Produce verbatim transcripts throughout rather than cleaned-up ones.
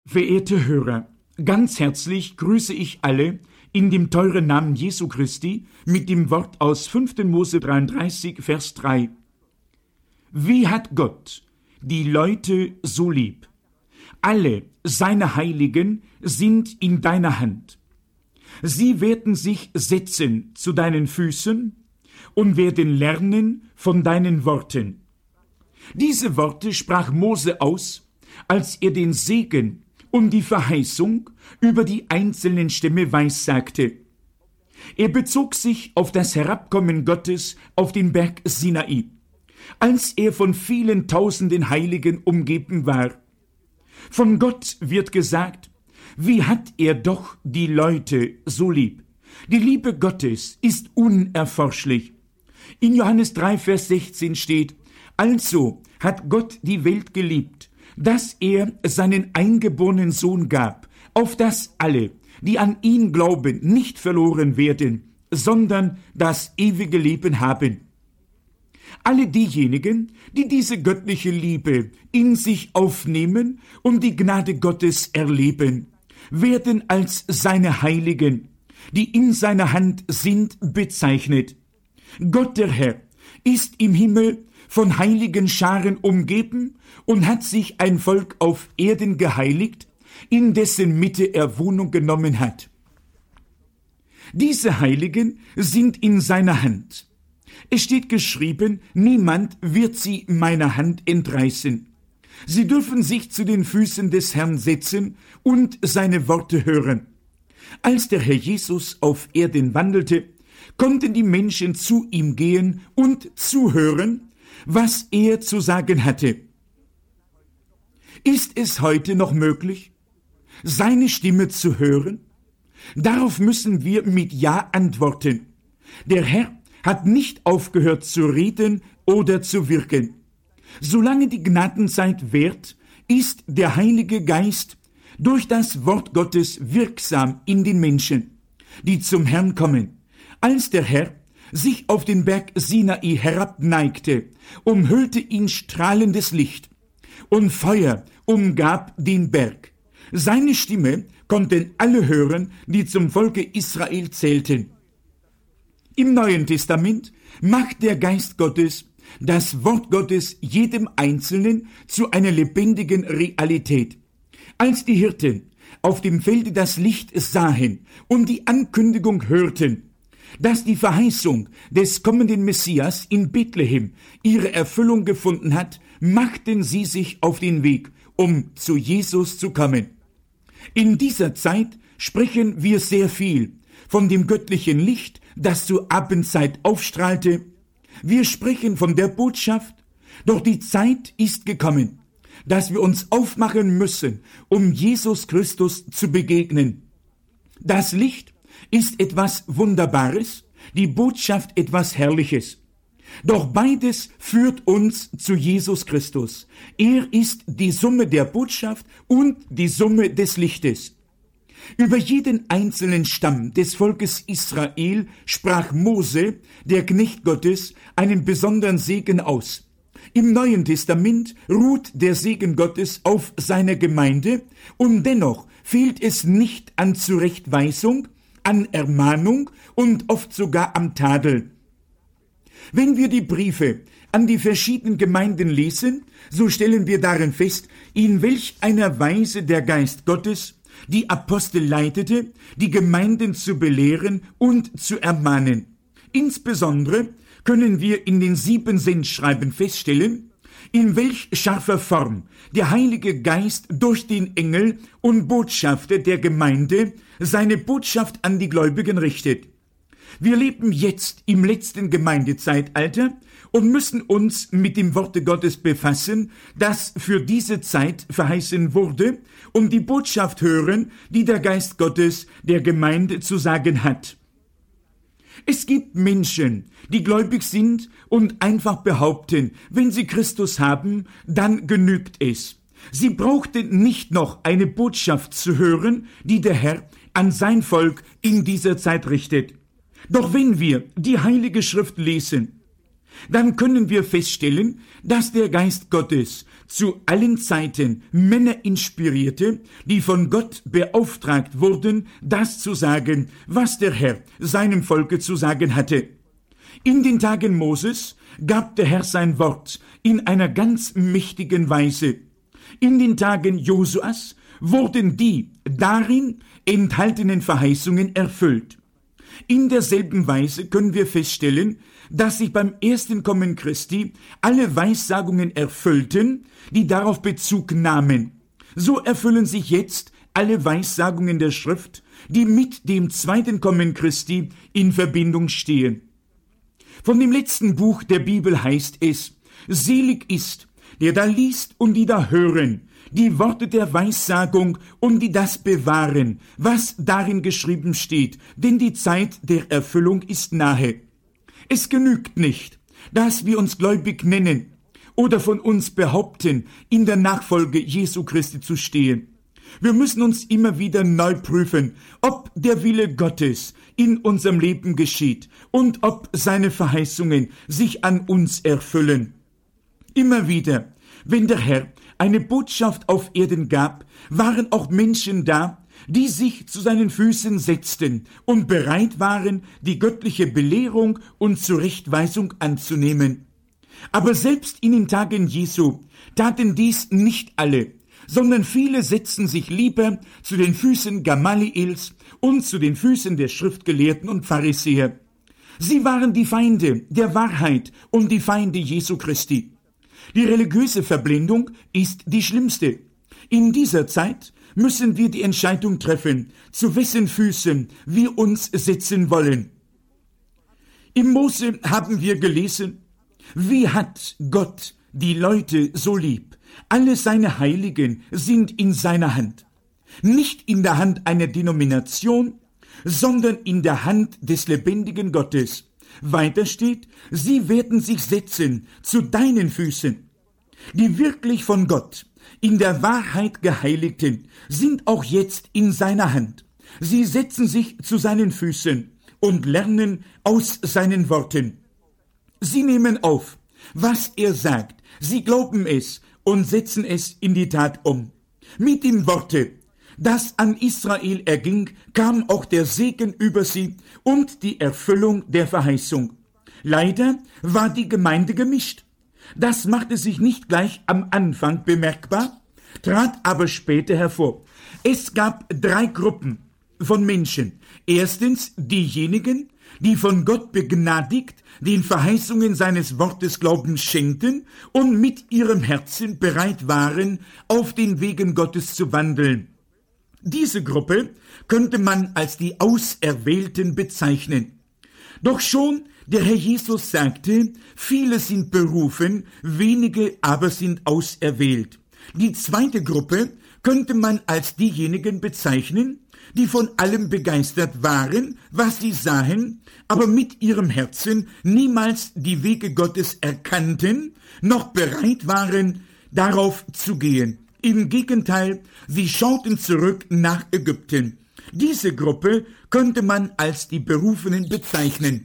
Verehrte Hörer, ganz herzlich grüße ich alle in dem teuren Namen Jesu Christi mit dem Wort aus fünften Mose dreiunddreißig, Vers drei. Wie hat Gott die Leute so lieb? Alle seine Heiligen sind in deiner Hand. Sie werden sich setzen zu deinen Füßen und werden lernen von deinen Worten. Diese Worte sprach Mose aus, als er den Segen und die Verheißung über die einzelnen Stämme weissagte. Er bezog sich auf das Herabkommen Gottes auf den Berg Sinai, als er von vielen tausenden Heiligen umgeben war. Von Gott wird gesagt, wie hat er doch die Leute so lieb. Die Liebe Gottes ist unerforschlich. In Johannes drei, Vers sechzehn steht, also hat Gott die Welt geliebt, dass er seinen eingeborenen Sohn gab, auf dass alle, die an ihn glauben, nicht verloren werden, sondern das ewige Leben haben. Alle diejenigen, die diese göttliche Liebe in sich aufnehmen und die Gnade Gottes erleben, werden als seine Heiligen, die in seiner Hand sind, bezeichnet. Gott der Herr ist im Himmel von heiligen Scharen umgeben und hat sich ein Volk auf Erden geheiligt, in dessen Mitte er Wohnung genommen hat. Diese Heiligen sind in seiner Hand. Es steht geschrieben, niemand wird sie meiner Hand entreißen. Sie dürfen sich zu den Füßen des Herrn setzen und seine Worte hören. Als der Herr Jesus auf Erden wandelte, konnten die Menschen zu ihm gehen und zuhören, was er zu sagen hatte. Ist es heute noch möglich, seine Stimme zu hören? Darauf müssen wir mit Ja antworten. Der Herr hat nicht aufgehört zu reden oder zu wirken. Solange die Gnadenzeit währt, ist der Heilige Geist durch das Wort Gottes wirksam in den Menschen, die zum Herrn kommen. Als der Herr sich auf den Berg Sinai herabneigte, umhüllte ihn strahlendes Licht, und Feuer umgab den Berg. Seine Stimme konnten alle hören, die zum Volke Israel zählten. Im Neuen Testament macht der Geist Gottes das Wort Gottes jedem Einzelnen zu einer lebendigen Realität. Als die Hirten auf dem Felde das Licht sahen und die Ankündigung hörten, dass die Verheißung des kommenden Messias in Bethlehem ihre Erfüllung gefunden hat, machten sie sich auf den Weg, um zu Jesus zu kommen. In dieser Zeit sprechen wir sehr viel von dem göttlichen Licht, das zur Abendzeit aufstrahlte. Wir sprechen von der Botschaft, doch die Zeit ist gekommen, dass wir uns aufmachen müssen, um Jesus Christus zu begegnen. Das Licht ist etwas Wunderbares, die Botschaft etwas Herrliches. Doch beides führt uns zu Jesus Christus. Er ist die Summe der Botschaft und die Summe des Lichtes. Über jeden einzelnen Stamm des Volkes Israel sprach Mose, der Knecht Gottes, einen besonderen Segen aus. Im Neuen Testament ruht der Segen Gottes auf seiner Gemeinde, und dennoch fehlt es nicht an Zurechtweisung, an Ermahnung und oft sogar am Tadel. Wenn wir die Briefe an die verschiedenen Gemeinden lesen, so stellen wir darin fest, in welch einer Weise der Geist Gottes die Apostel leitete, die Gemeinden zu belehren und zu ermahnen. Insbesondere können wir in den sieben Sendschreiben feststellen, in welch scharfer Form der Heilige Geist durch den Engel und Botschafter der Gemeinde seine Botschaft an die Gläubigen richtet. Wir leben jetzt im letzten Gemeindezeitalter und müssen uns mit dem Worte Gottes befassen, das für diese Zeit verheißen wurde, und die Botschaft hören, die der Geist Gottes der Gemeinde zu sagen hat. Es gibt Menschen, die gläubig sind und einfach behaupten, wenn sie Christus haben, dann genügt es. Sie brauchten nicht noch eine Botschaft zu hören, die der Herr an sein Volk in dieser Zeit richtet. Doch wenn wir die Heilige Schrift lesen, dann können wir feststellen, dass der Geist Gottes zu allen Zeiten Männer inspirierte, die von Gott beauftragt wurden, das zu sagen, was der Herr seinem Volke zu sagen hatte. In den Tagen Moses gab der Herr sein Wort in einer ganz mächtigen Weise. In den Tagen Josuas wurden die darin enthaltenen Verheißungen erfüllt. In derselben Weise können wir feststellen, dass sich beim ersten Kommen Christi alle Weissagungen erfüllten, die darauf Bezug nahmen. So erfüllen sich jetzt alle Weissagungen der Schrift, die mit dem zweiten Kommen Christi in Verbindung stehen. Von dem letzten Buch der Bibel heißt es: Selig ist, der da liest und die da hören, die Worte der Weissagung und die das bewahren, was darin geschrieben steht, denn die Zeit der Erfüllung ist nahe. Es genügt nicht, dass wir uns gläubig nennen oder von uns behaupten, in der Nachfolge Jesu Christi zu stehen. Wir müssen uns immer wieder neu prüfen, ob der Wille Gottes in unserem Leben geschieht und ob seine Verheißungen sich an uns erfüllen. Immer wieder, wenn der Herr eine Botschaft auf Erden gab, waren auch Menschen da, die sich zu seinen Füßen setzten und bereit waren, die göttliche Belehrung und Zurechtweisung anzunehmen. Aber selbst in den Tagen Jesu taten dies nicht alle, sondern viele setzten sich lieber zu den Füßen Gamaliels und zu den Füßen der Schriftgelehrten und Pharisäer. Sie waren die Feinde der Wahrheit und die Feinde Jesu Christi. Die religiöse Verblendung ist die schlimmste. In dieser Zeit müssen wir die Entscheidung treffen, zu wessen Füßen wir uns setzen wollen. Im Mose haben wir gelesen: Wie hat Gott die Leute so lieb? Alle seine Heiligen sind in seiner Hand. Nicht in der Hand einer Denomination, sondern in der Hand des lebendigen Gottes. Weiter steht: Sie werden sich setzen zu deinen Füßen. Die wirklich von Gott in der Wahrheit Geheiligten sind auch jetzt in seiner Hand. Sie setzen sich zu seinen Füßen und lernen aus seinen Worten. Sie nehmen auf, was er sagt. Sie glauben es und setzen es in die Tat um. Mit dem Worte, das an Israel erging, kam auch der Segen über sie und die Erfüllung der Verheißung. Leider war die Gemeinde gemischt. Das machte sich nicht gleich am Anfang bemerkbar, trat aber später hervor. Es gab drei Gruppen von Menschen. Erstens diejenigen, die von Gott begnadigt den Verheißungen seines Wortes Glauben schenkten und mit ihrem Herzen bereit waren, auf den Wegen Gottes zu wandeln. Diese Gruppe könnte man als die Auserwählten bezeichnen. Doch schon der Herr Jesus sagte, viele sind berufen, wenige aber sind auserwählt. Die zweite Gruppe könnte man als diejenigen bezeichnen, die von allem begeistert waren, was sie sahen, aber mit ihrem Herzen niemals die Wege Gottes erkannten, noch bereit waren, darauf zu gehen. Im Gegenteil, sie schauten zurück nach Ägypten. Diese Gruppe könnte man als die Berufenen bezeichnen.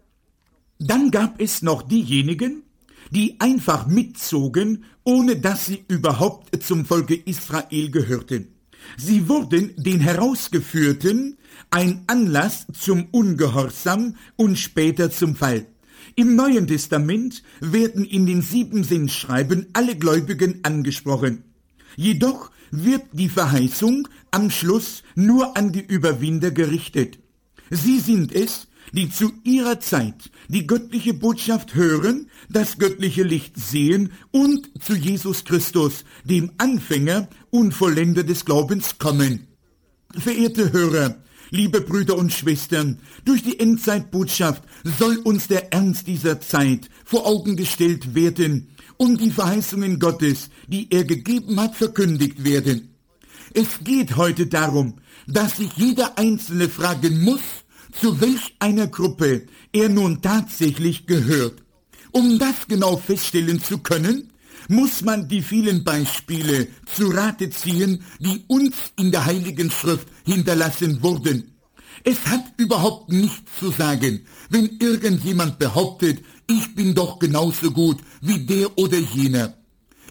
Dann gab es noch diejenigen, die einfach mitzogen, ohne dass sie überhaupt zum Volke Israel gehörten. Sie wurden den Herausgeführten ein Anlass zum Ungehorsam und später zum Fall. Im Neuen Testament werden in den sieben Sendschreiben alle Gläubigen angesprochen. Jedoch wird die Verheißung am Schluss nur an die Überwinder gerichtet. Sie sind es, die zu ihrer Zeit die göttliche Botschaft hören, das göttliche Licht sehen und zu Jesus Christus, dem Anfänger und Vollender des Glaubens, kommen. Verehrte Hörer, liebe Brüder und Schwestern, durch die Endzeitbotschaft soll uns der Ernst dieser Zeit vor Augen gestellt werden und die Verheißungen Gottes, die er gegeben hat, verkündigt werden. Es geht heute darum, dass sich jeder Einzelne fragen muss, zu welch einer Gruppe er nun tatsächlich gehört. Um das genau feststellen zu können, muss man die vielen Beispiele zu Rate ziehen, die uns in der Heiligen Schrift hinterlassen wurden. Es hat überhaupt nichts zu sagen, wenn irgendjemand behauptet, ich bin doch genauso gut wie der oder jener.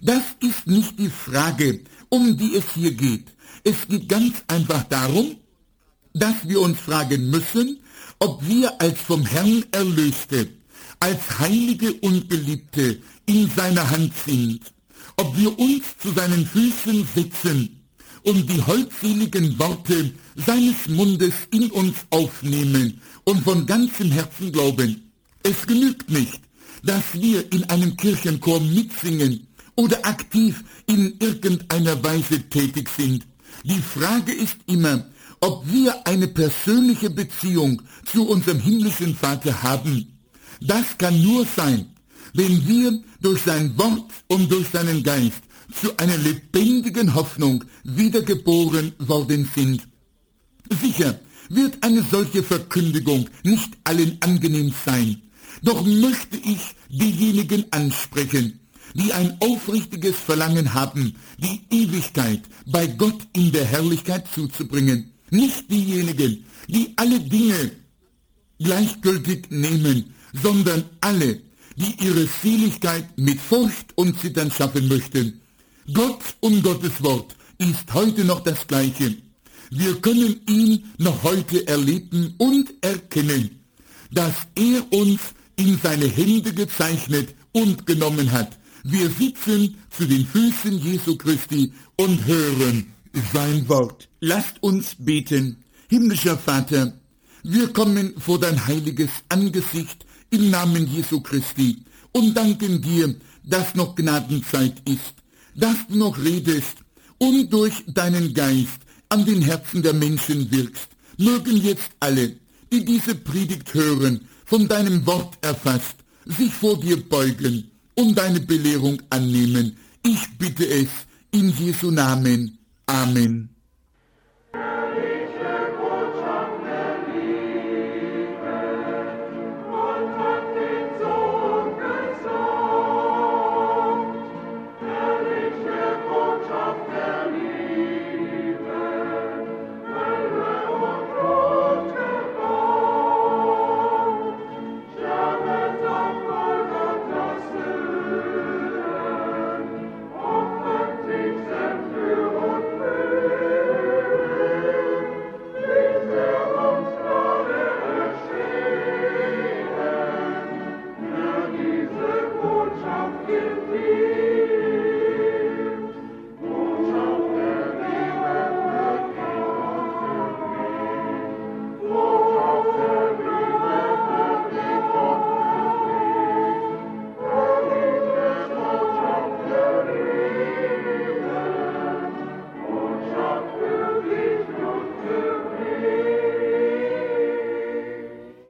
Das ist nicht die Frage, um die es hier geht. Es geht ganz einfach darum, dass wir uns fragen müssen, ob wir als vom Herrn Erlöste, als Heilige und Geliebte in seiner Hand sind, ob wir uns zu seinen Füßen setzen und die holdseligen Worte seines Mundes in uns aufnehmen und von ganzem Herzen glauben. Es genügt nicht, dass wir in einem Kirchenchor mitsingen oder aktiv in irgendeiner Weise tätig sind. Die Frage ist immer, ob wir eine persönliche Beziehung zu unserem himmlischen Vater haben. Das kann nur sein, wenn wir durch sein Wort und durch seinen Geist zu einer lebendigen Hoffnung wiedergeboren worden sind. Sicher wird eine solche Verkündigung nicht allen angenehm sein, doch möchte ich diejenigen ansprechen, die ein aufrichtiges Verlangen haben, die Ewigkeit bei Gott in der Herrlichkeit zuzubringen. Nicht diejenigen, die alle Dinge gleichgültig nehmen, sondern alle, die ihre Seligkeit mit Furcht und Zittern schaffen möchten. Gott und Gottes Wort ist heute noch das Gleiche. Wir können ihn noch heute erleben und erkennen, dass er uns in seine Hände gezeichnet und genommen hat. Wir sitzen zu den Füßen Jesu Christi und hören sein Wort. Lasst uns beten. Himmlischer Vater, wir kommen vor dein heiliges Angesicht im Namen Jesu Christi und danken dir, dass noch Gnadenzeit ist, dass du noch redest und durch deinen Geist an den Herzen der Menschen wirkst. Mögen jetzt alle, die diese Predigt hören, von deinem Wort erfasst, sich vor dir beugen und deine Belehrung annehmen. Ich bitte es in Jesu Namen. Amen.